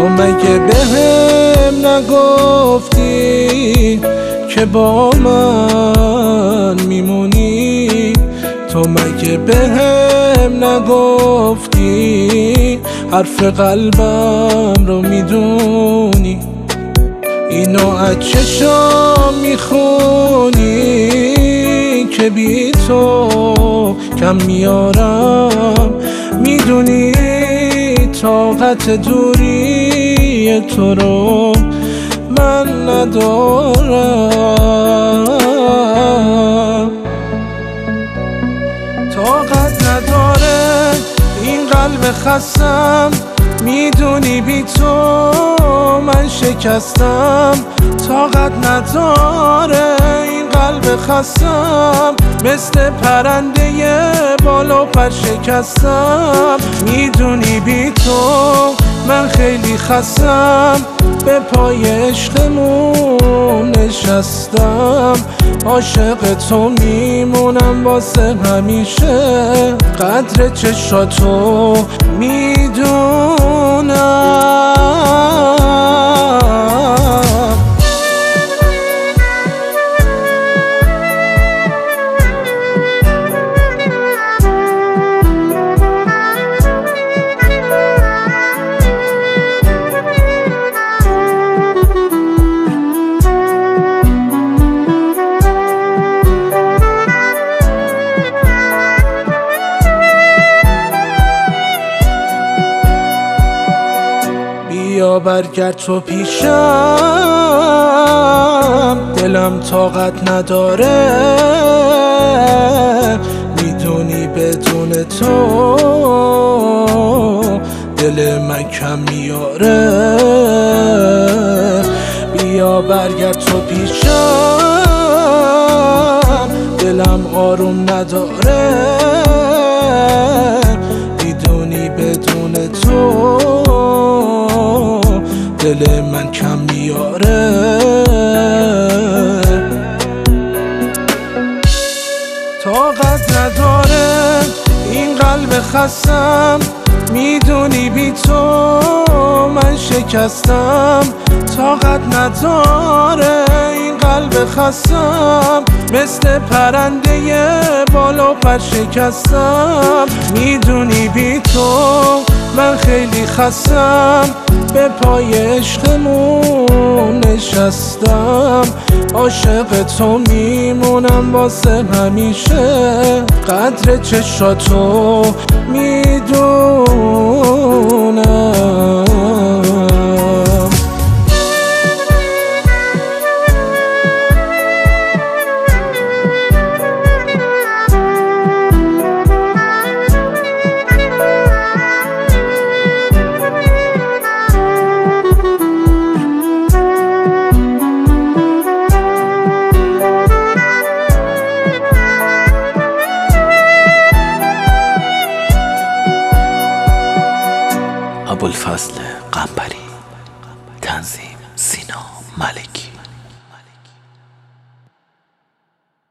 تو مگه بهم نگفتی که با من میمونی؟ تو مگه بهم نگفتی حرف قلبم رو میدونی؟ اینو از چشام میخونی که بی تو کم میارم. میدونی طاقت دوری تو رو من ندارم. طاقت نداره این قلب خستم، میدونی بی تو من شکستم. طاقت نداره این قلب خستم، مثل پرنده بالا پر شکستم. میدونی بی تو من خیلی خستم، به پای عشقمون نشستم. عاشق تو میمونم واسه همیشه، قدر چشاتو میدونم. بیا برگرد تو پیشم، دلم طاقت نداره. میدونی بدون تو دل من کم میاره. بیا برگرد تو پیشم، دلم آروم نداره. میدونی بدون تو دل من کم میاره. طاقت نداره این قلب خستم، میدونی بی تو من شکستم. طاقت نداره این قلب خستم، مثل پرنده بالا پر شکستم. میدونی بی تو من خیلی خستم، به پای عشقمون نشستم. عاشق تو میمونم واسه همیشه، قدر چشاتو میدونم. ابوالفضل قنبری، تنظیم سینا ملکی.